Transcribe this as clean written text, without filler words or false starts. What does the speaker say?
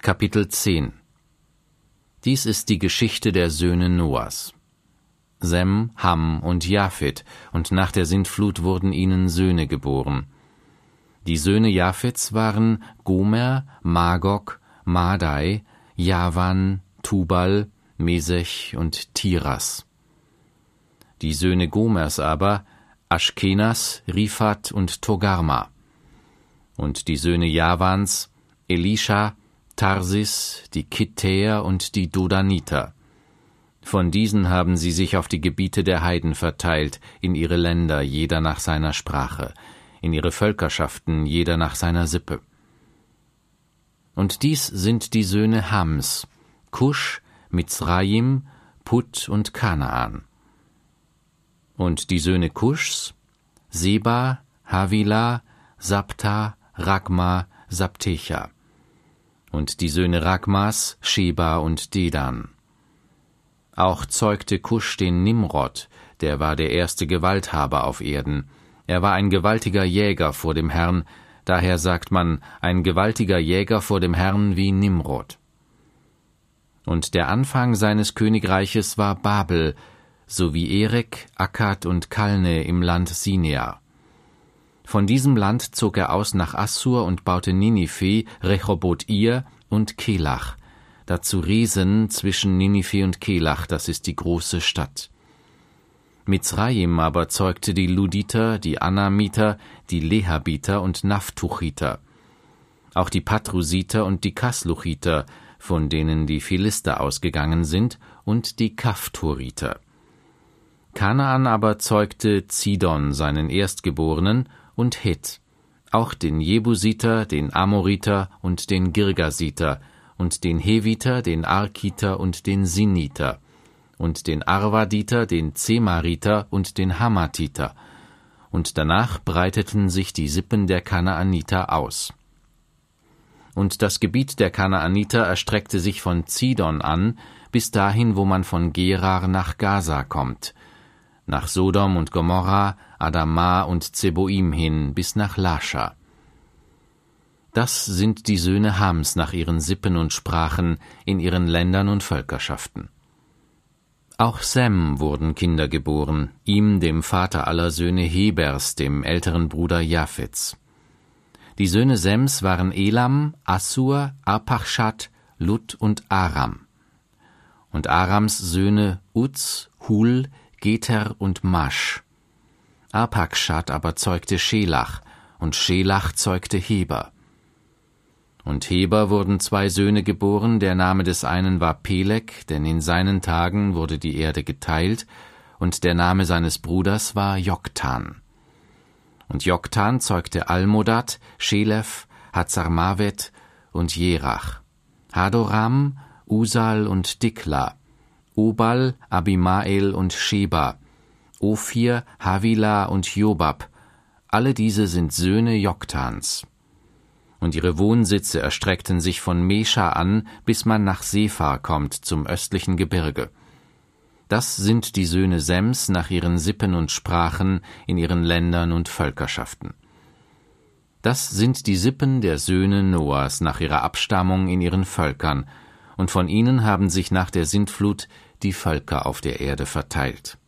Kapitel 10. Dies ist die Geschichte der Söhne Noahs. Sem, Ham und Japhet, und nach der Sintflut wurden ihnen Söhne geboren. Die Söhne Japhets waren Gomer, Magog, Madai, Javan, Tubal, Mesech und Tiras. Die Söhne Gomers aber, Aschkenas, Riphat und Togarma. Und die Söhne Javans, Elisha, Tarsis, die Kittäer und die Dodaniter. Von diesen haben sie sich auf die Gebiete der Heiden verteilt, in ihre Länder, jeder nach seiner Sprache, in ihre Völkerschaften, jeder nach seiner Sippe. Und dies sind die Söhne Hams, Kusch, Mizraim, Put und Kanaan. Und die Söhne Kuschs, Seba, Havila, Sabta, Ragma, Sabtecha. Und die Söhne Ragmas, Sheba und Dedan. Auch zeugte Kusch den Nimrod, der war der erste Gewalthaber auf Erden. Er war ein gewaltiger Jäger vor dem Herrn, daher sagt man, ein gewaltiger Jäger vor dem Herrn wie Nimrod. Und der Anfang seines Königreiches war Babel, sowie Erek, Akkad und Kalne im Land Sinea. Von diesem Land zog er aus nach Assur und baute Ninive, Rechoboth-ir und Kelach, dazu Riesen zwischen Ninive und Kelach, das ist die große Stadt. Mizraim aber zeugte die Luditer, die Anamiter, die Lehabiter und Naphtuchiter, auch die Patrusiter und die Kasluchiter, von denen die Philister ausgegangen sind, und die Kaphtoriter. Kanaan aber zeugte Zidon, seinen Erstgeborenen, und Het, auch den Jebusiter, den Amoriter und den Girgasiter, und den Heviter, den Arkiter und den Siniter, und den Arvaditer, den Zemariter und den Hamathiter, und danach breiteten sich die Sippen der Kanaaniter aus. Und das Gebiet der Kanaaniter erstreckte sich von Zidon an, bis dahin, wo man von Gerar nach Gaza kommt, nach Sodom und Gomorra, Adama und Zeboim hin, bis nach Lascha. Das sind die Söhne Hams nach ihren Sippen und Sprachen, in ihren Ländern und Völkerschaften. Auch Sem wurden Kinder geboren, ihm, dem Vater aller Söhne Hebers, dem älteren Bruder Japhets. Die Söhne Sems waren Elam, Assur, Arpachschad, Lud und Aram. Und Arams Söhne Uz, Hul, Geter und Masch. Arpachschad aber zeugte Schelach, und Schelach zeugte Heber. Und Heber wurden 2 Söhne geboren, der Name des einen war Peleg, denn in seinen Tagen wurde die Erde geteilt, und der Name seines Bruders war Joktan. Und Joktan zeugte Almodad, Schelef, Hazarmavet und Jerach, Hadoram, Usal und Dikla, Obal, Abimael und Sheba, Ophir, Havila und Jobab, alle diese sind Söhne Joktans. Und ihre Wohnsitze erstreckten sich von Mesha an, bis man nach Sephar kommt, zum östlichen Gebirge. Das sind die Söhne Sems nach ihren Sippen und Sprachen, in ihren Ländern und Völkerschaften. Das sind die Sippen der Söhne Noahs nach ihrer Abstammung in ihren Völkern, und von ihnen haben sich nach der Sintflut die Völker auf der Erde verteilt.